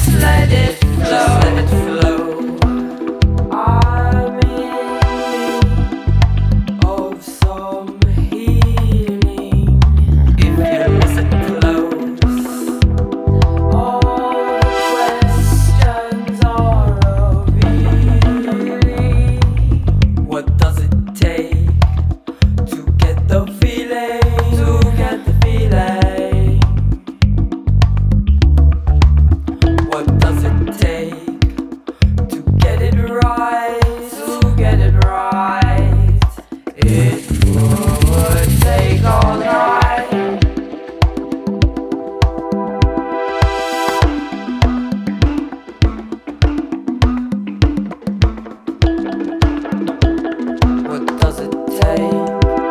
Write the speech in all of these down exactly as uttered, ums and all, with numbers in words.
let it flow. Just let it flow. I'm in need of some healing. If you listen close, All the questions are revealing. what does it take to get the feeling? To get the feeling, What does it take to get it right? to get it right, it would take all night. What does it take?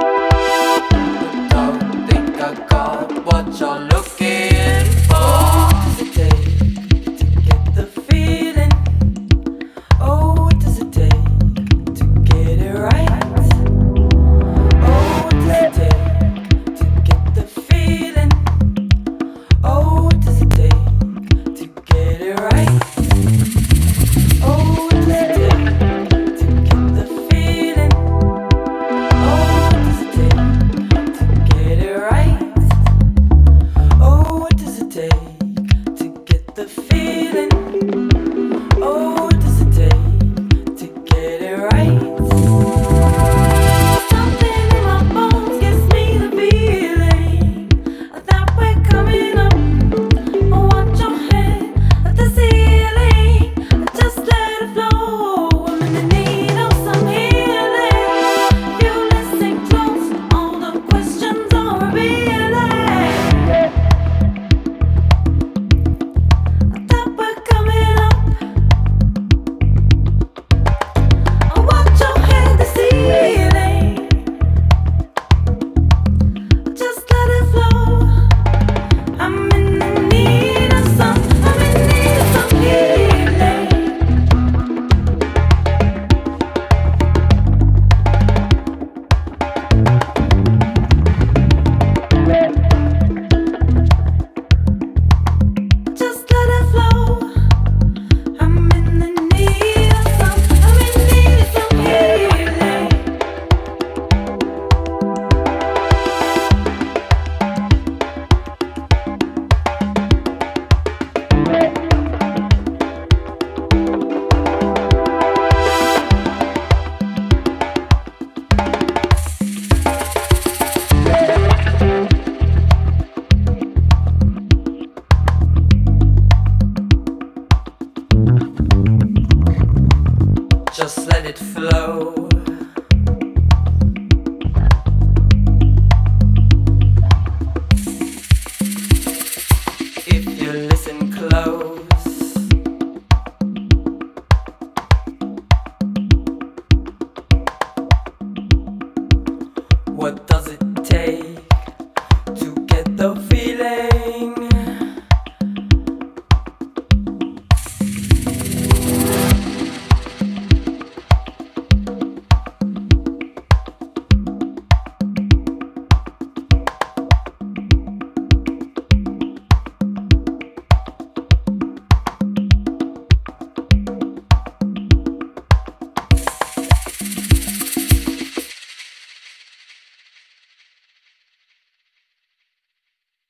Don't think I got what you're looking for. What does it take to get the feeling? Oh, what does it take to get it right? Oh, what does it take to get the feeling? Oh, what does it take to get it right? Oh, what does it take to get the feeling? Oh, what does it take to get it right? Oh, what does it take to get the feeling? Oh, what does it take to get it right? Something in my bones gives me the feeling that we're coming up. I want your hand at the ceiling. Just let it flow. I'm in the need of some healing. If you listen close, all the questions are revealing. That we're coming up. I want your hand the ceiling. Just let it flow. I'm in the need of some. I'm in need of some healing. Just let it flow. I'm in the need of some. I'm in need of some healing. Just let it flow. If you listen close,